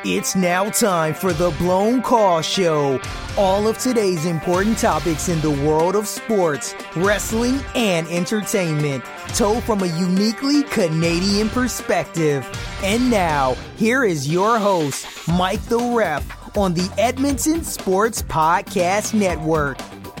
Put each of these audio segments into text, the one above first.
It's now time for the Blown Call Show. All of today's important topics in the world of sports, wrestling, and entertainment, told from a uniquely Canadian perspective. And now, here is your host, Mike the Ref, on the Edmonton Sports Podcast Network.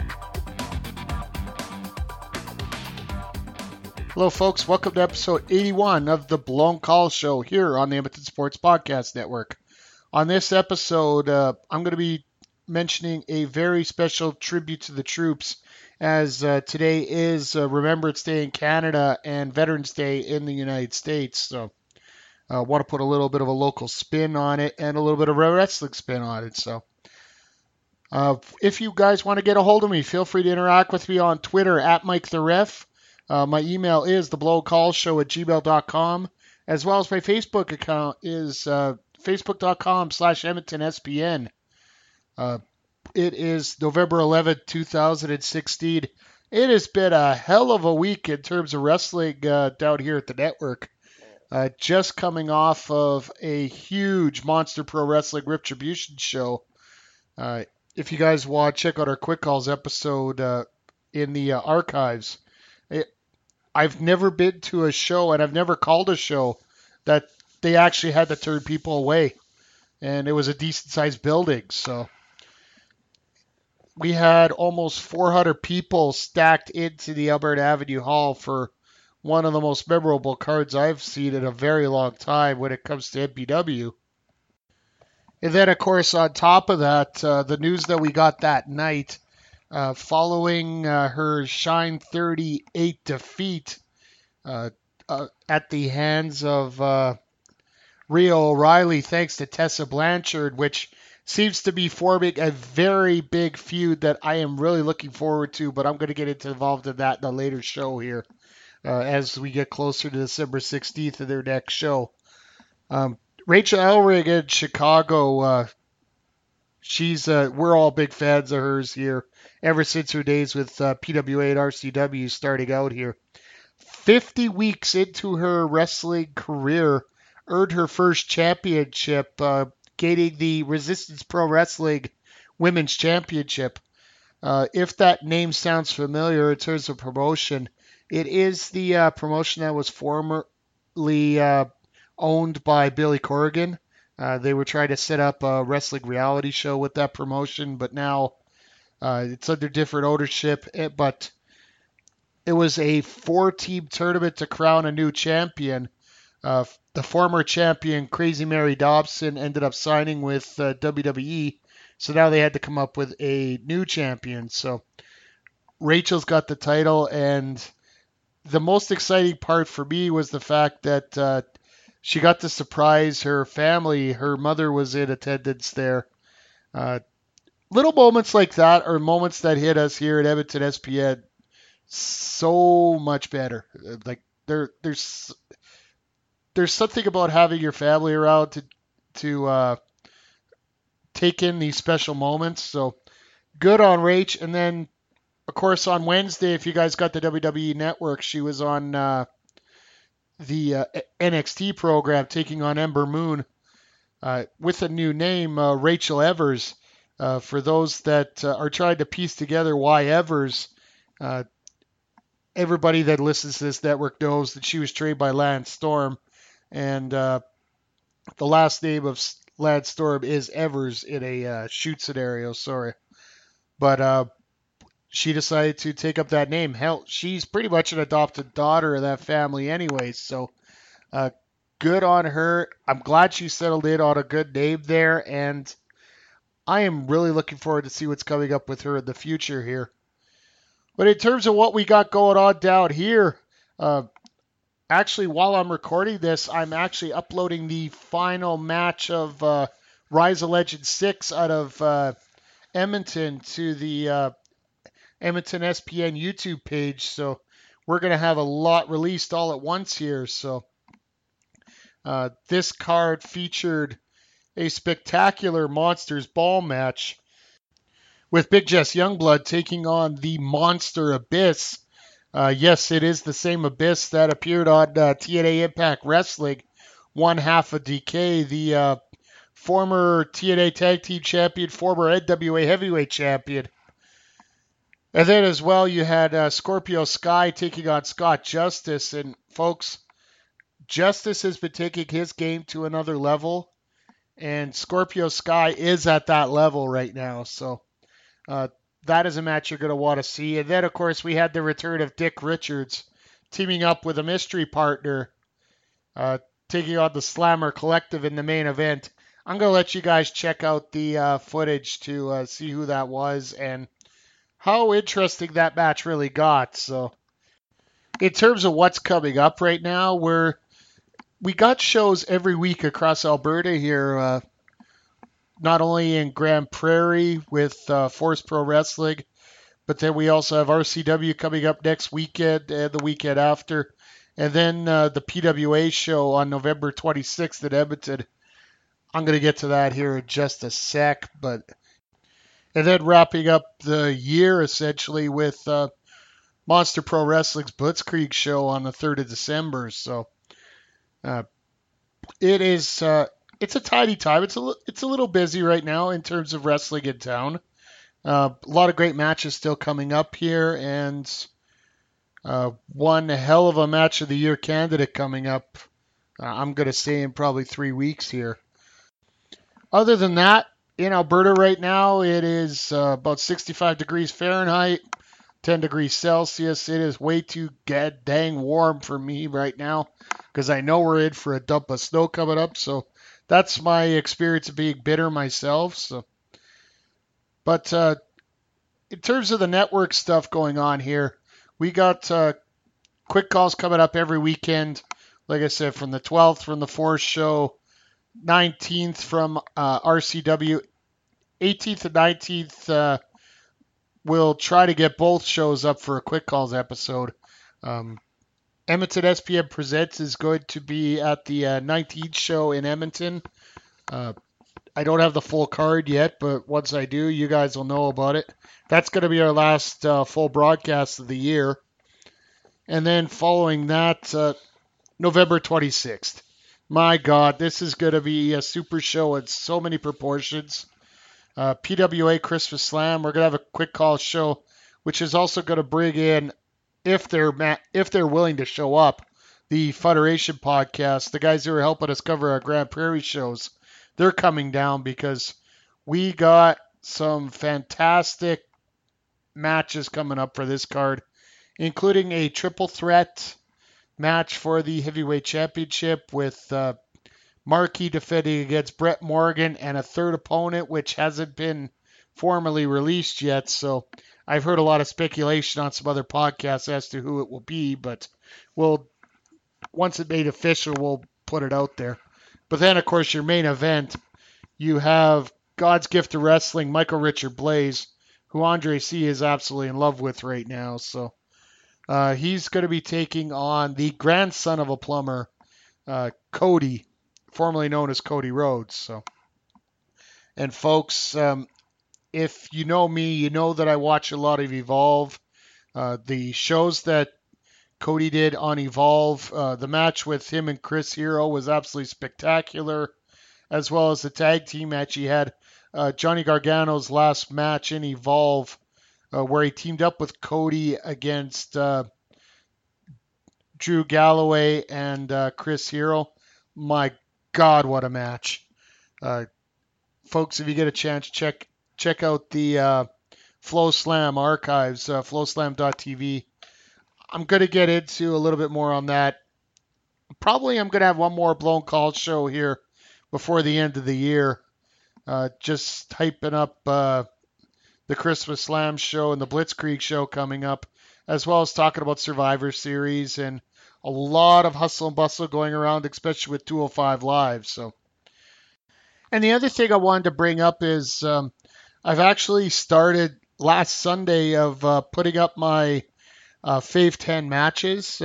Hello, folks. Welcome to episode 81 of the Blown Call Show here on the Edmonton Sports Podcast Network. On this episode, I'm going to be mentioning a very special tribute to the troops, as today is Remembrance Day in Canada and Veterans Day in the United States. So I want to put a little bit of a local spin on it and a little bit of a wrestling spin on it. So if you guys want to get a hold of me, feel free to interact with me on Twitter at Mike the Ref. My email is theblowcallshow@gmail.com, as well as my Facebook account is facebook.com/EdmontonSPN. It is November 11th, 2016. It has been a hell of a week in terms of wrestling down here at the network. Just coming off of a huge Monster Pro Wrestling Retribution show. If you guys want to check out our Quick Calls episode in the archives, I've never been to a show, and I've never called a show that they actually had to turn people away. And it was a decent-sized building. So we had almost 400 people stacked into the Alberta Avenue Hall for one of the most memorable cards I've seen in a very long time when it comes to NPW. And then, of course, on top of that, the news that we got that night, following her Shine 38 defeat at the hands of Rio O'Reilly, thanks to Tessa Blanchard, which seems to be forming a very big feud that I am really looking forward to, but I'm going to get involved in that in a later show here as we get closer to December 16th of their next show. Rachel Elrig in Chicago, we're all big fans of hers here ever since her days with PWA and RCW starting out here. 50 weeks into her wrestling career, earned her first championship, gaining the Resistance Pro Wrestling Women's Championship. If that name sounds familiar in terms of promotion, it is the promotion that was formerly owned by Billy Corrigan. They were trying to set up a wrestling reality show with that promotion, but now it's under different ownership. But it was a 4-team tournament to crown a new champion. The former champion, Crazy Mary Dobson, ended up signing with WWE, so now they had to come up with a new champion. So Rachel's got the title, and the most exciting part for me was the fact that she got to surprise her family. Her mother was in attendance there. Little moments like that are moments that hit us here at Edmonton SPN so much better. Like there's something about having your family around to take in these special moments. So good on Rach. And then, of course, on Wednesday, if you guys got the WWE Network, she was on the NXT program taking on Ember Moon with a new name, Rachel Evers. For those that are trying to piece together why Evers, everybody that listens to this network knows that she was trained by Lance Storm. And the last name of Lance Storm is Evers in a shoot scenario, sorry. But she decided to take up that name. Hell, she's pretty much an adopted daughter of that family anyway, so good on her. I'm glad she settled in on a good name there, and I am really looking forward to see what's coming up with her in the future here. But in terms of what we got going on down here, actually, while I'm recording this, I'm actually uploading the final match of Rise of Legend 6 out of Edmonton to the Edmonton SPN YouTube page. So we're going to have a lot released all at once here. So this card featured a spectacular Monsters Ball match with Big Jess Youngblood taking on the Monster Abyss. Yes, it is the same Abyss that appeared on TNA Impact Wrestling, one half of DK, the former TNA Tag Team Champion, former NWA Heavyweight Champion. And then as well, you had Scorpio Sky taking on Scott Justice. And folks, Justice has been taking his game to another level. And Scorpio Sky is at that level right now. So that is a match you're going to want to see. And then, of course, we had the return of Dick Richards teaming up with a mystery partner, taking on the Slammer Collective in the main event. I'm going to let you guys check out the footage to see who that was and how interesting that match really got. So, in terms of what's coming up right now, we got shows every week across Alberta here, not only in Grand Prairie with Force Pro Wrestling, but then we also have RCW coming up next weekend and the weekend after. And then the PWA show on November 26th in Edmonton. I'm going to get to that here in just a sec. And then wrapping up the year essentially with Monster Pro Wrestling's Blitzkrieg show on the 3rd of December. So it's a tidy time. It's a little busy right now in terms of wrestling in town. A lot of great matches still coming up here, and one hell of a match of the year candidate coming up. I'm going to say in probably 3 weeks here. Other than that, in Alberta right now, it is about 65 degrees Fahrenheit, 10 degrees Celsius. It is way too dang warm for me right now because I know we're in for a dump of snow coming up. So that's my experience of being bitter myself. But in terms of the network stuff going on here, we got quick calls coming up every weekend. Like I said, from the 12th from the Force show, 19th from RCW, 18th and 19th. We'll try to get both shows up for a quick calls episode. Edmonton SPM Presents is going to be at the 19th show in Edmonton. I don't have the full card yet, but once I do, you guys will know about it. That's going to be our last full broadcast of the year. And then following that, November 26th. My God, this is going to be a super show in so many proportions. PWA Christmas Slam. We're going to have a quick call show, which is also going to bring in, if they're willing to show up, the Federation podcast. The guys who are helping us cover our Grand Prairie shows, they're coming down because we got some fantastic matches coming up for this card, including a triple threat match for the Heavyweight Championship with Markey defending against Brett Morgan and a third opponent, which hasn't been formally released yet. So I've heard a lot of speculation on some other podcasts as to who it will be, but once it's made official, we'll put it out there. But then, of course, your main event, you have God's Gift to Wrestling, Michael Richard Blaze, who Andre C. is absolutely in love with right now. So he's going to be taking on the grandson of a plumber, Cody, formerly known as Cody Rhodes. So, and folks, if you know me, you know that I watch a lot of Evolve. The shows that Cody did on Evolve, the match with him and Chris Hero was absolutely spectacular, as well as the tag team match he had. Johnny Gargano's last match in Evolve, where he teamed up with Cody against Drew Galloway and Chris Hero. My God, what a match. Folks, if you get a chance, check out the Flow Slam archives, flowslam.tv. I'm going to get into a little bit more on that. Probably I'm going to have one more blown call show here before the end of the year. Just hyping up the Christmas Slam show and the Blitzkrieg show coming up, as well as talking about Survivor Series and a lot of hustle and bustle going around, especially with 205 Live. So, and the other thing I wanted to bring up is I've actually started last Sunday of putting up my Fave 10 matches.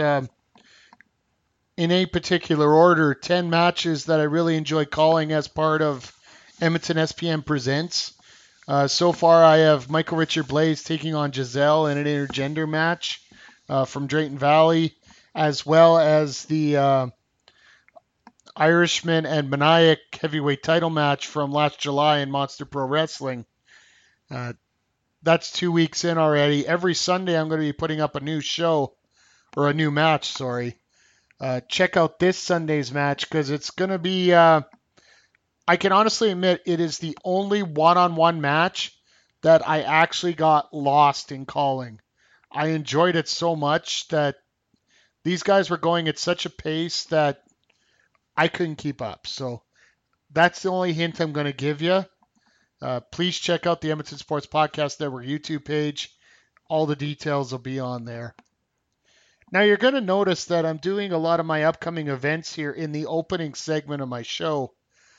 In a particular order, 10 matches that I really enjoy calling as part of Edmonton SPM Presents. So far, I have Michael Richard Blaze taking on Giselle in an intergender match from Drayton Valley, as well as the Irishman and Maniac heavyweight title match from last July in Monster Pro Wrestling. That's 2 weeks in already. Every Sunday I'm going to be putting up a new show, or a new match, sorry. Check out this Sunday's match because it's going to be, I can honestly admit, it is the only one-on-one match that I actually got lost in calling. I enjoyed it so much that these guys were going at such a pace that I couldn't keep up. So that's the only hint I'm going to give you. Please check out the Edmonton Sports Podcast Network YouTube page. All the details will be on there. Now you're going to notice that I'm doing a lot of my upcoming events here in the opening segment of my show.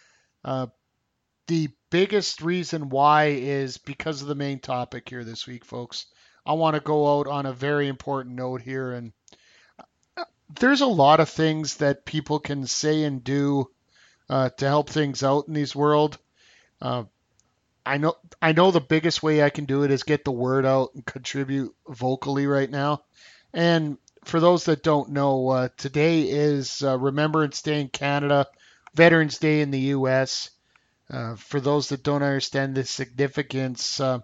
The biggest reason why is because of the main topic here this week, folks. I want to go out on a very important note here, and there's a lot of things that people can say and do to help things out in this world. I know the biggest way I can do it is get the word out and contribute vocally right now. And for those that don't know, today is Remembrance Day in Canada, Veterans Day in the U.S. For those that don't understand the significance, at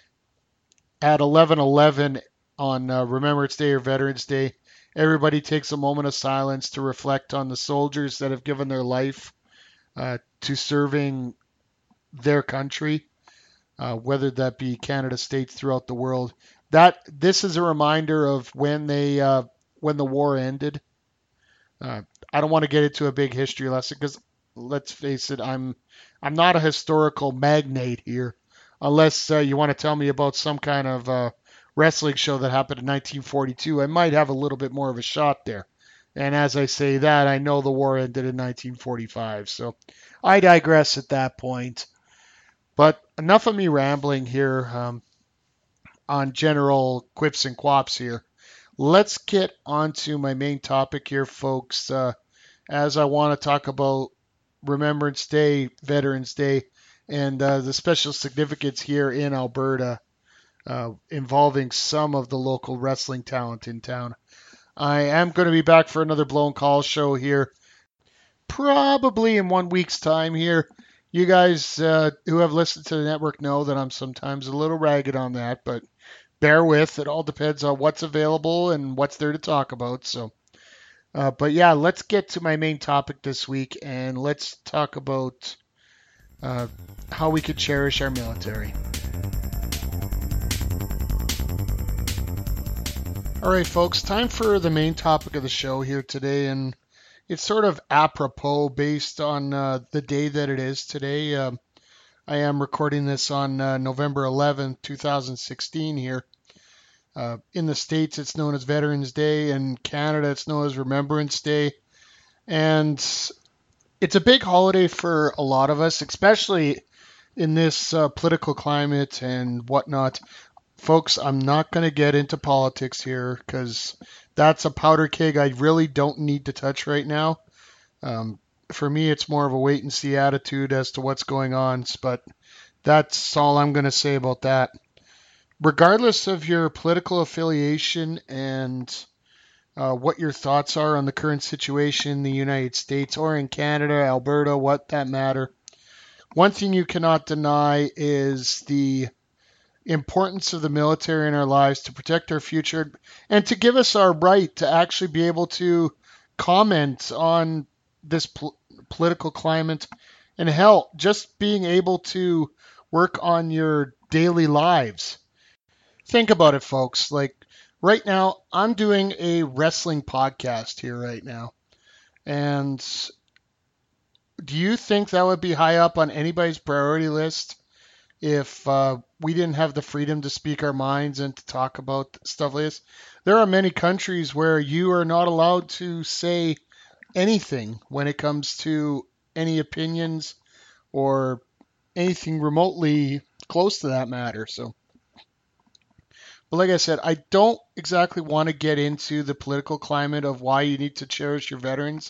11:11 on Remembrance Day or Veterans Day, everybody takes a moment of silence to reflect on the soldiers that have given their life to serving their country, whether that be Canada, states throughout the world. This is a reminder of when the war ended. I don't want to get into a big history lesson because, let's face it, I'm not a historical magnate here, unless you want to tell me about some kind of wrestling show that happened in 1942. I might have a little bit more of a shot there. And as I say that, I know the war ended in 1945. So I digress at that point. But enough of me rambling here on general quips and quaps here. Let's get on to my main topic here, folks, as I want to talk about Remembrance Day, Veterans Day, and the special significance here in Alberta involving some of the local wrestling talent in town. I am going to be back for another Blown Call show here, probably in 1 week's time here. You guys who have listened to the network know that I'm sometimes a little ragged on that, but bear with. It all depends on what's available and what's there to talk about. So, but yeah, let's get to my main topic this week, and let's talk about how we could cherish our military. All right, folks, time for the main topic of the show here today, and it's sort of apropos based on the day that it is today. I am recording this on November 11th, 2016 here. In the States, it's known as Veterans Day. In Canada, it's known as Remembrance Day. And it's a big holiday for a lot of us, especially in this political climate and whatnot. Folks, I'm not going to get into politics here because that's a powder keg I really don't need to touch right now. For me, it's more of a wait and see attitude as to what's going on, but that's all I'm going to say about that. Regardless of your political affiliation and what your thoughts are on the current situation in the United States or in Canada, Alberta, what that matter, one thing you cannot deny is the importance of the military in our lives to protect our future and to give us our right to actually be able to comment on this political climate, and hell, just being able to work on your daily lives. Think about it, folks. Like right now, I'm doing a wrestling podcast here right now. And do you think that would be high up on anybody's priority list if we didn't have the freedom to speak our minds and to talk about stuff like this? There are many countries where you are not allowed to say anything when it comes to any opinions or anything remotely close to that matter. So, but like I said, I don't exactly want to get into the political climate of why you need to cherish your veterans.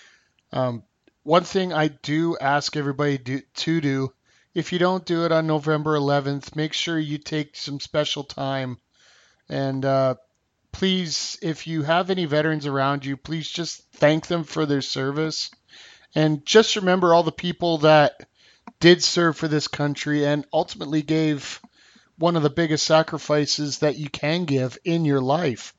One thing I do ask everybody to do, if you don't do it on November 11th, make sure you take some special time. And please, if you have any veterans around you, please just thank them for their service And just remember all the people that did serve for this country and ultimately gave one of the biggest sacrifices that you can give in your life.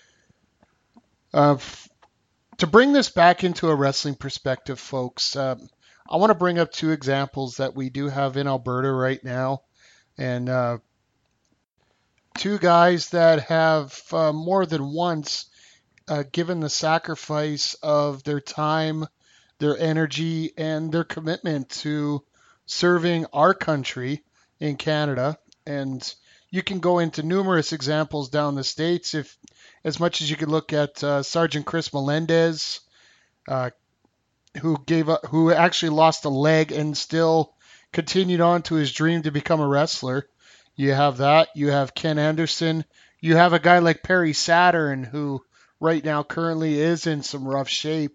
To bring this back into a wrestling perspective, folks, I want to bring up two examples that we do have in Alberta right now, and two guys that have more than once given the sacrifice of their time, their energy, and their commitment to serving our country in Canada. And you can go into numerous examples down the States, if as much as you could look at Sergeant Chris Melendez, uh, who actually lost a leg and still continued on to his dream to become a wrestler. You have that. You have Ken Anderson. You have a guy like Perry Saturn, who right now currently is in some rough shape.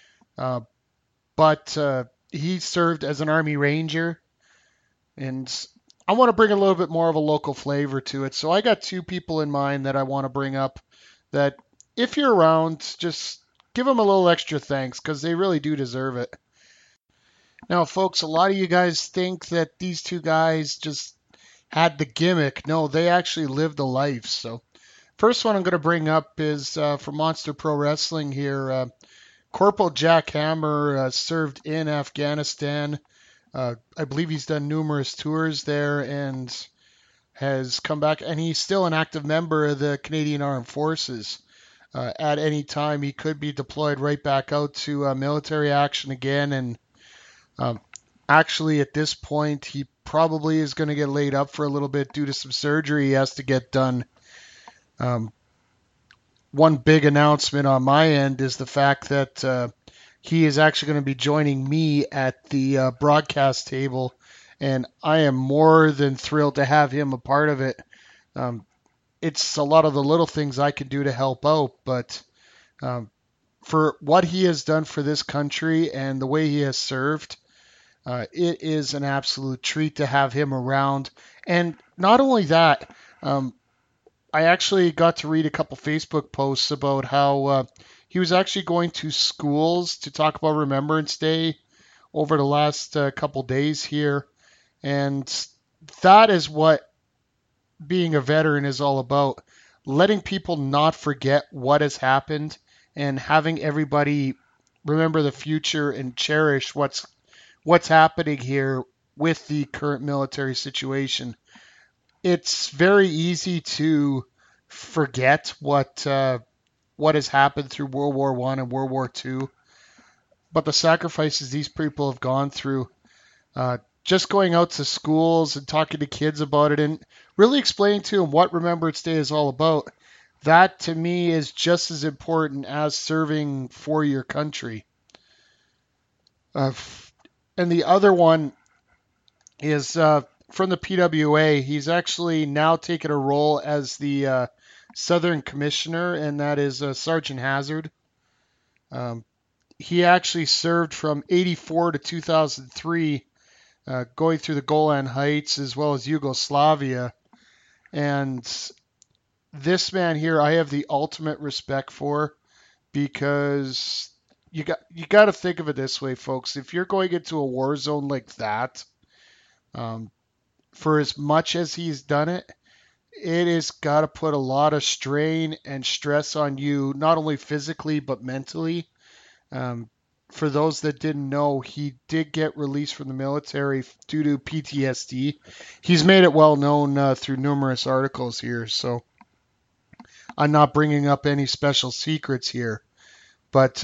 But he served as an Army Ranger, and I want to bring a little bit more of a local flavor to it. So I got two people in mind that I want to bring up that if you're around, just give them a little extra thanks because they really do deserve it. Now, folks, a lot of you guys think that these two guys just had the gimmick. No, they actually lived a life. So first one I'm going to bring up is from Monster Pro Wrestling here. Corporal Jack Hammer served in Afghanistan. I believe he's done numerous tours there and has come back, and he's still an active member of the Canadian Armed Forces. At any time, he could be deployed right back out to military action again. And actually, at this point, he probably is going to get laid up for a little bit due to some surgery he has to get done. One big announcement on my end is the fact that he is actually going to be joining me at the broadcast table, and I am more than thrilled to have him a part of it. It's a lot of the little things I can do to help out, but for what he has done for this country and the way he has served, it is an absolute treat to have him around. And not only that, I actually got to read a couple Facebook posts about how he was actually going to schools to talk about Remembrance Day over the last couple days here. And that is what being a veteran is all about. Letting people not forget what has happened and having everybody remember the future and cherish what's happening here with the current military situation. It's very easy to forget what has happened through World War I and World War II, but the sacrifices these people have gone through, just going out to schools and talking to kids about it and really explaining to them what Remembrance Day is all about, that to me is just as important as serving for your country. And the other one is from the PWA. He's actually now taken a role as the Southern Commissioner, and that is Sergeant Hazard. He actually served from 84 to 2003, going through the Golan Heights as well as Yugoslavia. And this man here I have the ultimate respect for, because you got to think of it this way, folks. If you're going into a war zone like that, for as much as he's done it, it has got to put a lot of strain and stress on you, not only physically but mentally. For those that didn't know, he did get released from the military due to PTSD. He's made it well known through numerous articles here, so I'm not bringing up any special secrets here. But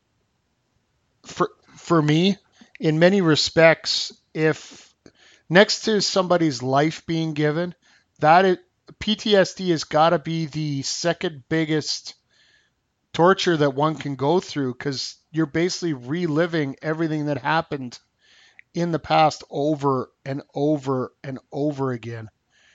for me, in many respects, if next to somebody's life being given, PTSD has got to be the second biggest torture that one can go through, because you're basically reliving everything that happened in the past over and over and over again.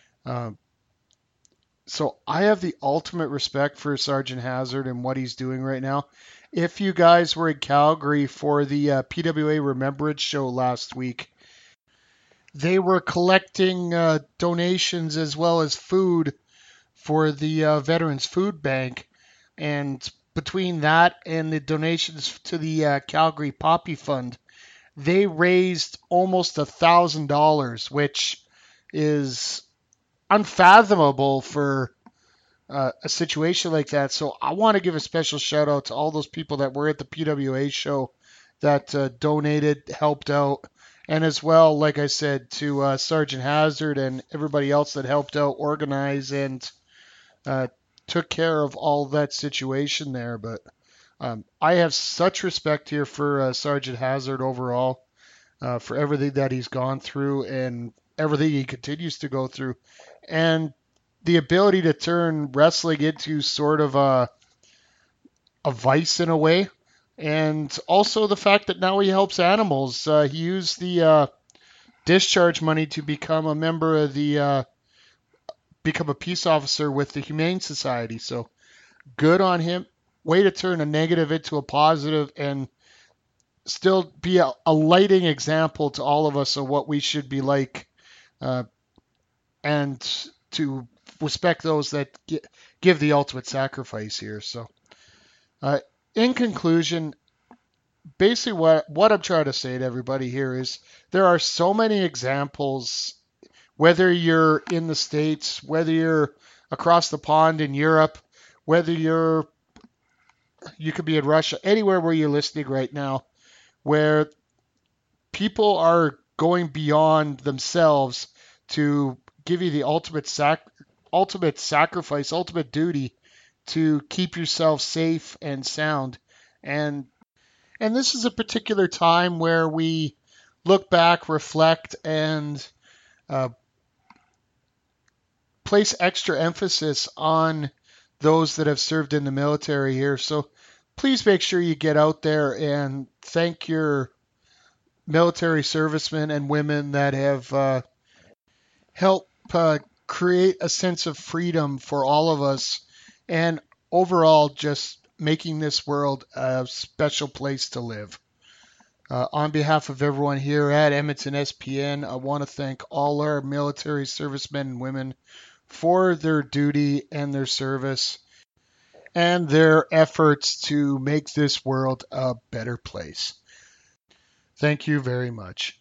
So I have the ultimate respect for Sergeant Hazard and what he's doing right now. If you guys were in Calgary for the PWA Remembrance Show last week, they were collecting donations as well as food for the Veterans Food Bank. And between that and the donations to the Calgary Poppy Fund, they raised almost $1,000, which is unfathomable for a situation like that. So I want to give a special shout out to all those people that were at the PWA show that donated, helped out, and as well, like I said, to Sergeant Hazard and everybody else that helped out organize and took care of all that situation there. But I have such respect here for Sergeant Hazard overall, for everything that he's gone through and everything he continues to go through. And the ability to turn wrestling into sort of a vice in a way. And also the fact that now he helps animals. He used the discharge money to become a member of become a peace officer with the Humane Society. So good on him. Way to turn a negative into a positive and still be a lighting example to all of us of what we should be like, and to respect those that give the ultimate sacrifice here. So, in conclusion, basically what I'm trying to say to everybody here is there are so many examples, whether you're in the States, whether you're across the pond in Europe, whether you could be in Russia, anywhere where you're listening right now, where people are going beyond themselves to give you the ultimate sacrifice, ultimate duty to keep yourself safe and sound. And this is a particular time where we look back, reflect, and place extra emphasis on those that have served in the military here. So please make sure you get out there and thank your military servicemen and women that have helped create a sense of freedom for all of us, and overall just making this world a special place to live. On behalf of everyone here at Edmonton SPN, I want to thank all our military servicemen and women for their duty and their service and their efforts to make this world a better place. Thank you very much.